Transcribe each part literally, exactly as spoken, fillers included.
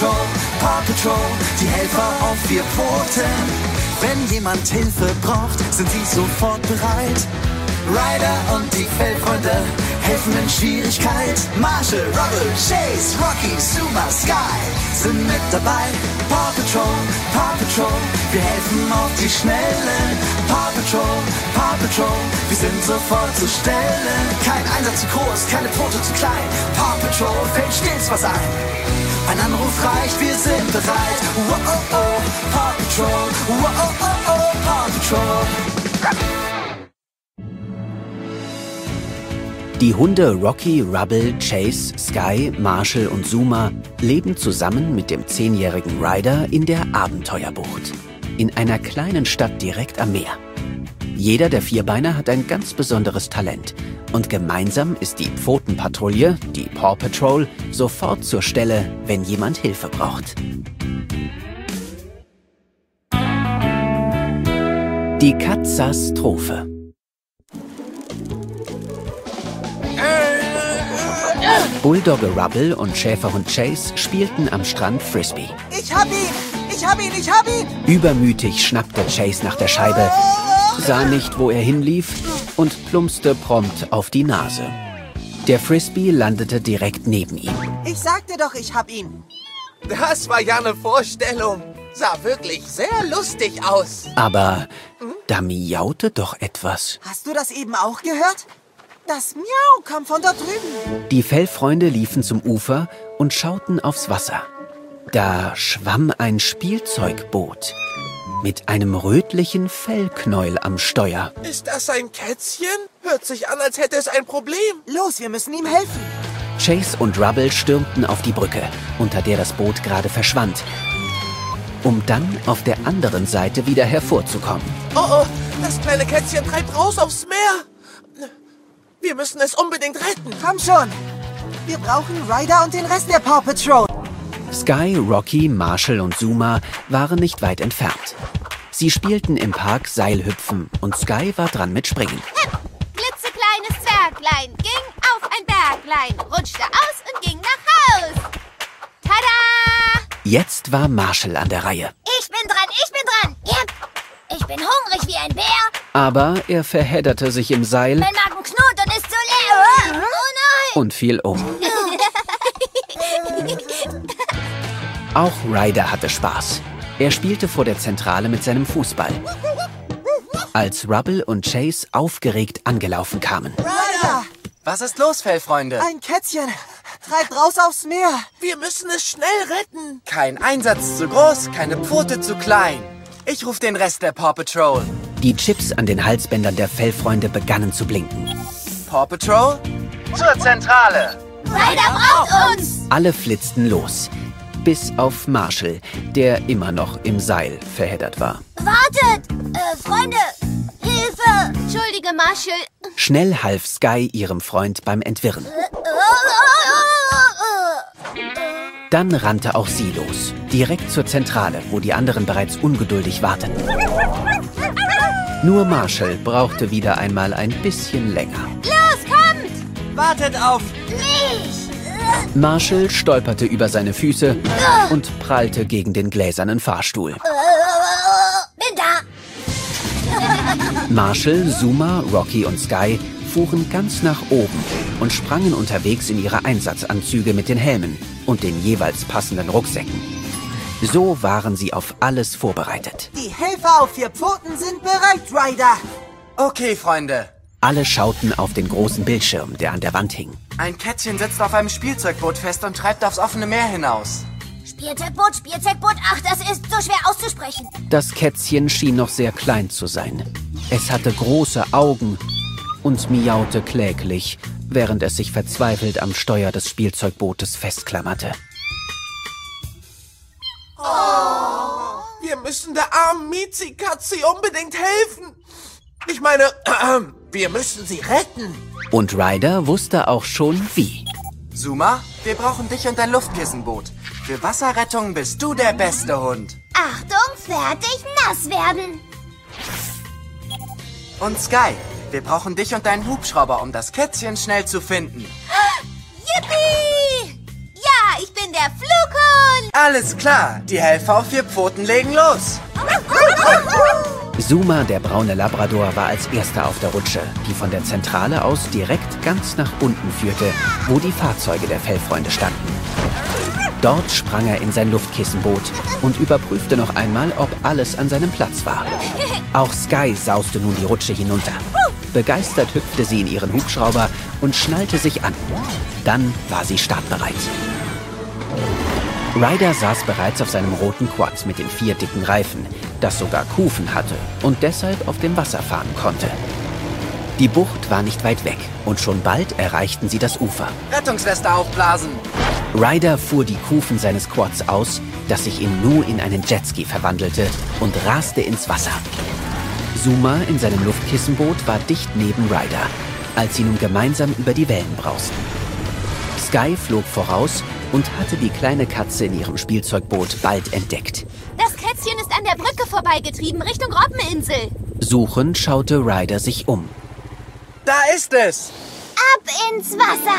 Paw Patrol, Paw Patrol, die Helfer auf vier Pfoten. Wenn jemand Hilfe braucht, sind sie sofort bereit. Ryder und die Fellfreunde helfen in Schwierigkeit. Marshall, Rubble, Chase, Rocky, Zuma, Sky sind mit dabei. Paw Patrol, Paw Patrol, wir helfen auf die Schnelle. Paw Patrol, Paw Patrol, wir sind sofort zur Stelle. Kein Einsatz zu groß, keine Pfote zu klein. Paw Patrol fällt stets was ein. Ein Anruf reicht, wir sind bereit. Wow, oh, oh, Paw Patrol, wow, oh, oh, oh, Paw Patrol. Die Hunde Rocky, Rubble, Chase, Sky, Marshall und Zuma leben zusammen mit dem zehnjährigen Ryder in der Abenteuerbucht. In einer kleinen Stadt direkt am Meer. Jeder der Vierbeiner hat ein ganz besonderes Talent. Und gemeinsam ist die Pfotenpatrouille, die Paw Patrol, sofort zur Stelle, wenn jemand Hilfe braucht. Die Katastrophe. Bulldogge Rubble und Schäferhund Chase spielten am Strand Frisbee. Ich hab ihn! Ich hab ihn! Ich hab ihn! Übermütig schnappte Chase nach der Scheibe, sah nicht, wo er hinlief und plumpste prompt auf die Nase. Der Frisbee landete direkt neben ihm. Ich sagte doch, ich hab ihn. Das war ja eine Vorstellung. Sah wirklich sehr lustig aus. Aber da miaute doch etwas. Hast du das eben auch gehört? Das Miau kam von da drüben. Die Fellfreunde liefen zum Ufer und schauten aufs Wasser. Da schwamm ein Spielzeugboot mit einem rötlichen Fellknäuel am Steuer. Ist das ein Kätzchen? Hört sich an, als hätte es ein Problem. Los, wir müssen ihm helfen. Chase und Rubble stürmten auf die Brücke, unter der das Boot gerade verschwand, um dann auf der anderen Seite wieder hervorzukommen. Oh, oh, das kleine Kätzchen treibt raus aufs Meer. Wir müssen es unbedingt retten. Komm schon. Wir brauchen Ryder und den Rest der Paw Patrol. Sky, Rocky, Marshall und Zuma waren nicht weit entfernt. Sie spielten im Park Seilhüpfen und Sky war dran mit Springen. Hep, klitzekleines Zwerglein ging auf ein Berglein, rutschte aus und ging nach Haus. Tada! Jetzt war Marshall an der Reihe. Ich bin dran, ich bin dran. Yep. Ich bin hungrig wie ein Bär. Aber er verhedderte sich im Seil. Mein Magen knurrt und ist zu leer. Oh nein! Und fiel um. Auch Ryder hatte Spaß. Er spielte vor der Zentrale mit seinem Fußball. Als Rubble und Chase aufgeregt angelaufen kamen. Ryder! Was ist los, Fellfreunde? Ein Kätzchen treibt raus aufs Meer. Wir müssen es schnell retten. Kein Einsatz zu groß, keine Pfote zu klein. Ich rufe den Rest der Paw Patrol. Die Chips an den Halsbändern der Fellfreunde begannen zu blinken. Paw Patrol? Zur Zentrale. Ryder braucht uns. Alle flitzten los. Bis auf Marshall, der immer noch im Seil verheddert war. Wartet! Äh, Freunde! Hilfe! Entschuldige, Marshall. Schnell half Sky ihrem Freund beim Entwirren. Dann rannte auch sie los, direkt zur Zentrale, wo die anderen bereits ungeduldig warteten. Nur Marshall brauchte wieder einmal ein bisschen länger. Los, kommt! Wartet auf mich! Marshall stolperte über seine Füße und prallte gegen den gläsernen Fahrstuhl. Bin da! Marshall, Zuma, Rocky und Sky fuhren ganz nach oben und sprangen unterwegs in ihre Einsatzanzüge mit den Helmen und den jeweils passenden Rucksäcken. So waren sie auf alles vorbereitet. Die Helfer auf vier Pfoten sind bereit, Ryder. Okay, Freunde. Alle schauten auf den großen Bildschirm, der an der Wand hing. Ein Kätzchen sitzt auf einem Spielzeugboot fest und treibt aufs offene Meer hinaus. Spielzeugboot, Spielzeugboot, ach, das ist so schwer auszusprechen. Das Kätzchen schien noch sehr klein zu sein. Es hatte große Augen und miaute kläglich, während es sich verzweifelt am Steuer des Spielzeugbootes festklammerte. Oh, wir müssen der armen Miezi-Katze unbedingt helfen. Ich meine, äh, wir müssen sie retten. Und Ryder wusste auch schon wie. Zuma, wir brauchen dich und dein Luftkissenboot. Für Wasserrettung bist du der beste Hund. Achtung, fertig, nass werden. Und Sky, wir brauchen dich und deinen Hubschrauber, um das Kätzchen schnell zu finden. Yippie! Ja, ich bin der Flughund. Alles klar, die Helfer auf vier Pfoten legen los. Zuma, der braune Labrador, war als erster auf der Rutsche, die von der Zentrale aus direkt ganz nach unten führte, wo die Fahrzeuge der Fellfreunde standen. Dort sprang er in sein Luftkissenboot und überprüfte noch einmal, ob alles an seinem Platz war. Auch Sky sauste nun die Rutsche hinunter. Begeistert hüpfte sie in ihren Hubschrauber und schnallte sich an. Dann war sie startbereit. Ryder saß bereits auf seinem roten Quad mit den vier dicken Reifen, das sogar Kufen hatte und deshalb auf dem Wasser fahren konnte. Die Bucht war nicht weit weg und schon bald erreichten sie das Ufer. Rettungsweste aufblasen. Ryder fuhr die Kufen seines Quads aus, das sich im Nu in einen Jetski verwandelte und raste ins Wasser. Zuma in seinem Luftkissenboot war dicht neben Ryder, als sie nun gemeinsam über die Wellen brausten. Sky flog voraus und hatte die kleine Katze in ihrem Spielzeugboot bald entdeckt. Das Kätzchen ist an der Brücke vorbeigetrieben, Richtung Robbeninsel. Suchend schaute Ryder sich um. Da ist es! Ab ins Wasser!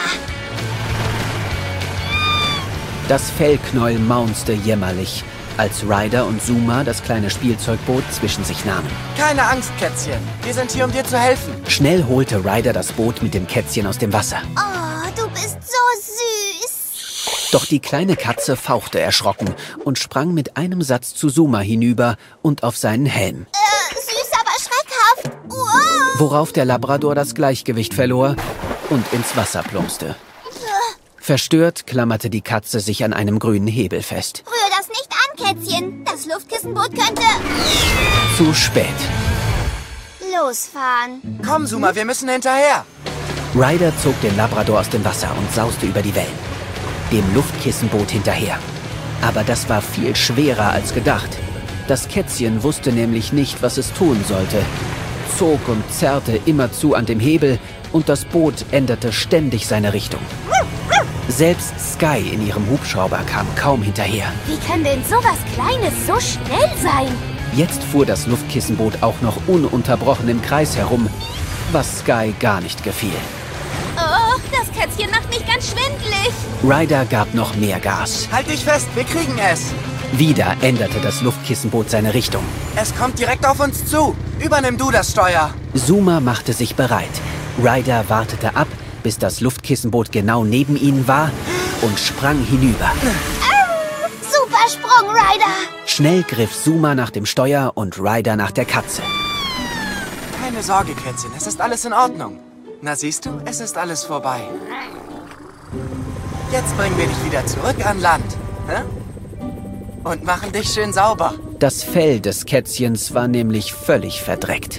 Das Fellknäuel maunzte jämmerlich, als Ryder und Zuma das kleine Spielzeugboot zwischen sich nahmen. Keine Angst, Kätzchen. Wir sind hier, um dir zu helfen. Schnell holte Ryder das Boot mit dem Kätzchen aus dem Wasser. Oh, du bist so süß. Doch die kleine Katze fauchte erschrocken und sprang mit einem Satz zu Zuma hinüber und auf seinen Helm. Äh, süß, aber schreckhaft. Wow. Worauf der Labrador das Gleichgewicht verlor und ins Wasser plumpste. Verstört klammerte die Katze sich an einem grünen Hebel fest. Rühr das nicht an, Kätzchen. Das Luftkissenboot könnte... Zu spät. Losfahren. Komm, Zuma, wir müssen hinterher. Ryder zog den Labrador aus dem Wasser und sauste über die Wellen. Dem Luftkissenboot hinterher. Aber das war viel schwerer als gedacht. Das Kätzchen wusste nämlich nicht, was es tun sollte. Zog und zerrte immerzu an dem Hebel und das Boot änderte ständig seine Richtung. Selbst Sky in ihrem Hubschrauber kam kaum hinterher. Wie kann denn sowas Kleines so schnell sein? Jetzt fuhr das Luftkissenboot auch noch ununterbrochen im Kreis herum, was Sky gar nicht gefiel. Oh, das Kätzchen macht mich ganz schwindelig. Ryder gab noch mehr Gas. Halt dich fest, wir kriegen es. Wieder änderte das Luftkissenboot seine Richtung. Es kommt direkt auf uns zu. Übernimm du das Steuer. Zuma machte sich bereit. Ryder wartete ab, bis das Luftkissenboot genau neben ihnen war und sprang hinüber. Ah, super Sprung, Ryder. Schnell griff Zuma nach dem Steuer und Ryder nach der Katze. Keine Sorge, Kätzchen, es ist alles in Ordnung. Na siehst du, es ist alles vorbei. Jetzt bringen wir dich wieder zurück an Land. Hä? Und machen dich schön sauber. Das Fell des Kätzchens war nämlich völlig verdreckt.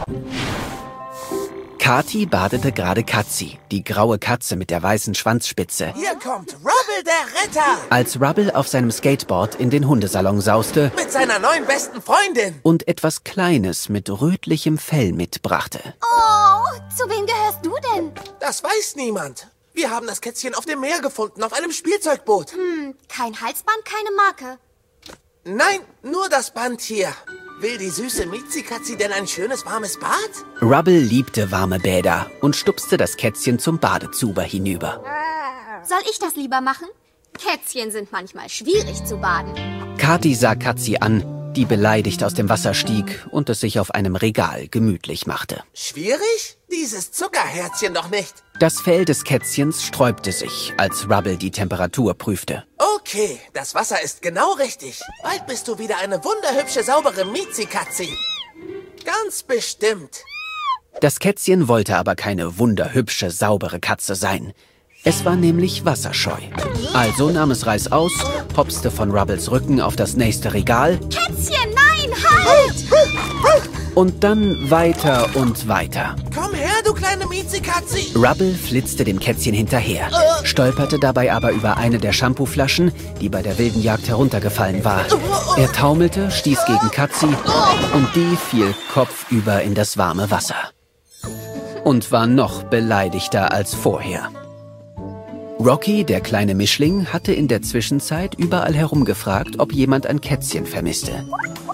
Kati badete gerade Katzi, die graue Katze mit der weißen Schwanzspitze. Hier kommt Rubble, der Retter. Als Rubble auf seinem Skateboard in den Hundesalon sauste Mit seiner neuen besten Freundin. und etwas Kleines mit rötlichem Fell mitbrachte. Oh, zu wem gehörst du denn? Das weiß niemand. Wir haben das Kätzchen auf dem Meer gefunden, auf einem Spielzeugboot. Hm, kein Halsband, keine Marke. Nein, nur das Band hier. Will die süße Mizi-Katzi denn ein schönes warmes Bad? Rubble liebte warme Bäder und stupste das Kätzchen zum Badezuber hinüber. Soll ich das lieber machen? Kätzchen sind manchmal schwierig zu baden. Kati sah Katzi an, die beleidigt aus dem Wasser stieg und es sich auf einem Regal gemütlich machte. Schwierig? Dieses Zuckerherzchen doch nicht. Das Fell des Kätzchens sträubte sich, als Rubble die Temperatur prüfte. Okay, das Wasser ist genau richtig. Bald bist du wieder eine wunderhübsche, saubere Mizi-Katzi. Ganz bestimmt. Das Kätzchen wollte aber keine wunderhübsche, saubere Katze sein. Es war nämlich wasserscheu. Also nahm es Reiß aus, hopste von Rubbles Rücken auf das nächste Regal Kätzchen, nein, halt! und dann weiter und weiter. Komm her, du kleine Mizi-Katzi. Rubble flitzte dem Kätzchen hinterher, stolperte dabei aber über eine der Shampooflaschen, die bei der wilden Jagd heruntergefallen war. Er taumelte, stieß gegen Katzi und die fiel kopfüber in das warme Wasser. Und war noch beleidigter als vorher. Rocky, der kleine Mischling, hatte in der Zwischenzeit überall herumgefragt, ob jemand ein Kätzchen vermisste.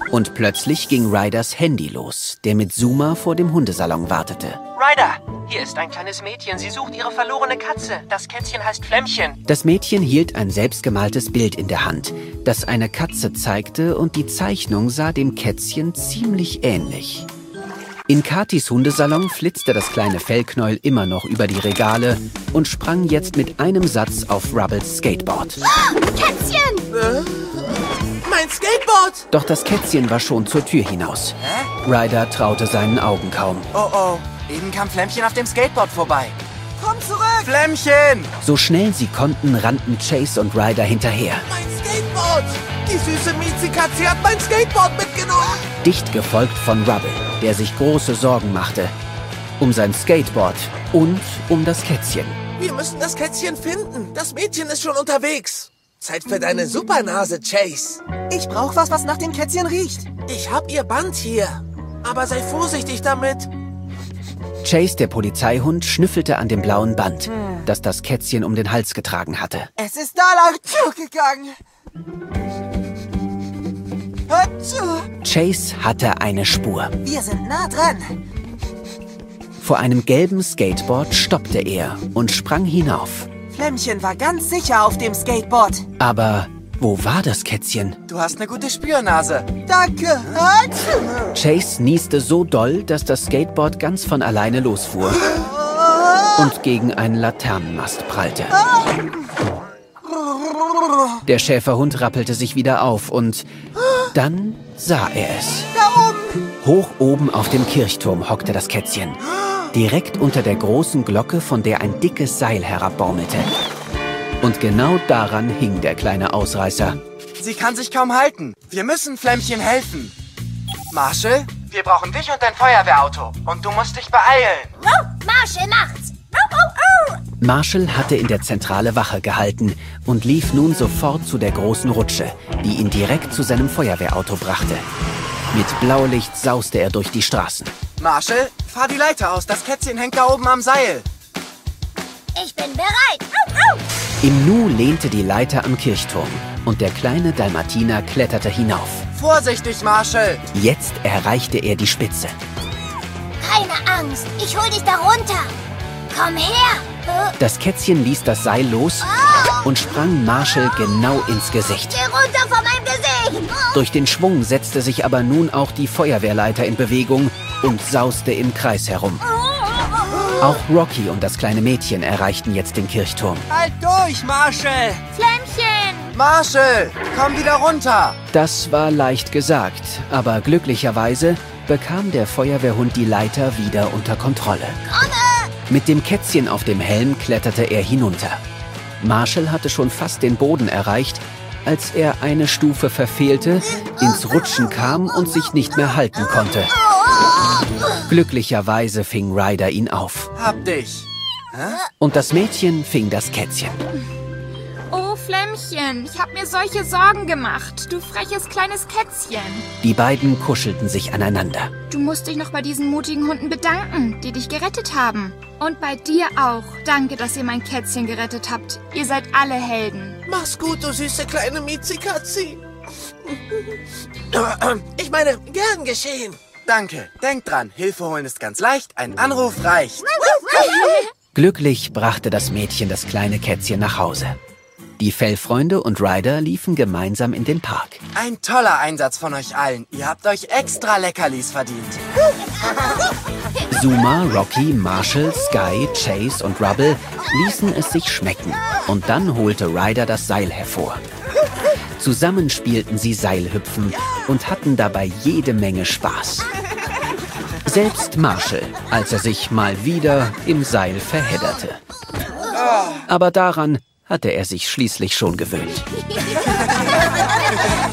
Und plötzlich ging Ryders Handy los, der mit Zuma vor dem Hundesalon wartete. Ryder, hier ist ein kleines Mädchen. Sie sucht ihre verlorene Katze. Das Kätzchen heißt Flämmchen. Das Mädchen hielt ein selbstgemaltes Bild in der Hand, das eine Katze zeigte, und die Zeichnung sah dem Kätzchen ziemlich ähnlich. In Katis Hundesalon flitzte das kleine Fellknäuel immer noch über die Regale und sprang jetzt mit einem Satz auf Rubbles Skateboard. Kätzchen! Äh, mein Skateboard! Doch das Kätzchen war schon zur Tür hinaus. Hä? Ryder traute seinen Augen kaum. Oh oh, eben kam Flämmchen auf dem Skateboard vorbei. Komm zurück! Flämmchen! So schnell sie konnten, rannten Chase und Ryder hinterher. Mein Skateboard! Die süße Miezekatze hat mein Skateboard mitgenommen! Dicht gefolgt von Rubble, der sich große Sorgen machte. Um sein Skateboard und um das Kätzchen. Wir müssen das Kätzchen finden. Das Mädchen ist schon unterwegs. Zeit für deine Supernase, Chase. Ich brauch was, was nach dem Kätzchen riecht. Ich hab ihr Band hier. Aber sei vorsichtig damit. Chase, der Polizeihund, schnüffelte an dem blauen Band, hm. das das Kätzchen um den Hals getragen hatte. Es ist da lang zugegangen. Chase hatte eine Spur. Wir sind nah dran. Vor einem gelben Skateboard stoppte er und sprang hinauf. Flämmchen war ganz sicher auf dem Skateboard. Aber wo war das Kätzchen? Du hast eine gute Spürnase. Danke. Chase nieste so doll, dass das Skateboard ganz von alleine losfuhr und gegen einen Laternenmast prallte. Der Schäferhund rappelte sich wieder auf und dann sah er es. Da oben! Hoch oben auf dem Kirchturm hockte das Kätzchen. Direkt unter der großen Glocke, von der ein dickes Seil herabbaumelte. Und genau daran hing der kleine Ausreißer. Sie kann sich kaum halten. Wir müssen Flämmchen helfen. Marshall, wir brauchen dich und dein Feuerwehrauto. Und du musst dich beeilen. Wow, Marshall macht's. Oh, oh, oh. Marshall hatte in der Zentrale Wache gehalten und lief nun sofort zu der großen Rutsche, die ihn direkt zu seinem Feuerwehrauto brachte. Mit Blaulicht sauste er durch die Straßen. Marshall, fahr die Leiter aus. Das Kätzchen hängt da oben am Seil. Ich bin bereit. Au, au. Im Nu lehnte die Leiter am Kirchturm und der kleine Dalmatiner kletterte hinauf. Vorsichtig, Marshall. Jetzt erreichte er die Spitze. Keine Angst, ich hol dich da runter. Komm her. Das Kätzchen ließ das Seil los und sprang Marshall genau ins Gesicht. Geh runter von meinem Gesicht. Durch den Schwung setzte sich aber nun auch die Feuerwehrleiter in Bewegung und sauste im Kreis herum. Auch Rocky und das kleine Mädchen erreichten jetzt den Kirchturm. Halt durch, Marshall! Flämmchen! Marshall, komm wieder runter! Das war leicht gesagt, aber glücklicherweise bekam der Feuerwehrhund die Leiter wieder unter Kontrolle. Komme! Mit dem Kätzchen auf dem Helm kletterte er hinunter. Marshall hatte schon fast den Boden erreicht, als er eine Stufe verfehlte, ins Rutschen kam und sich nicht mehr halten konnte. Glücklicherweise fing Ryder ihn auf. Hab dich. Hä? Und das Mädchen fing das Kätzchen. Oh, Flämmchen, ich hab mir solche Sorgen gemacht. Du freches kleines Kätzchen. Die beiden kuschelten sich aneinander. Du musst dich noch bei diesen mutigen Hunden bedanken, die dich gerettet haben. Und bei dir auch. Danke, dass ihr mein Kätzchen gerettet habt. Ihr seid alle Helden. Mach's gut, du süße kleine Miezekatze. Ich meine, gern geschehen. Danke. Denk dran, Hilfe holen ist ganz leicht, ein Anruf reicht. Glücklich brachte das Mädchen das kleine Kätzchen nach Hause. Die Fellfreunde und Ryder liefen gemeinsam in den Park. Ein toller Einsatz von euch allen. Ihr habt euch extra Leckerlis verdient. Zuma, Rocky, Marshall, Sky, Chase und Rubble ließen es sich schmecken. Und dann holte Ryder das Seil hervor. Zusammen spielten sie Seilhüpfen und hatten dabei jede Menge Spaß. Selbst Marshall, als er sich mal wieder im Seil verhedderte. Aber daran hatte er sich schließlich schon gewöhnt.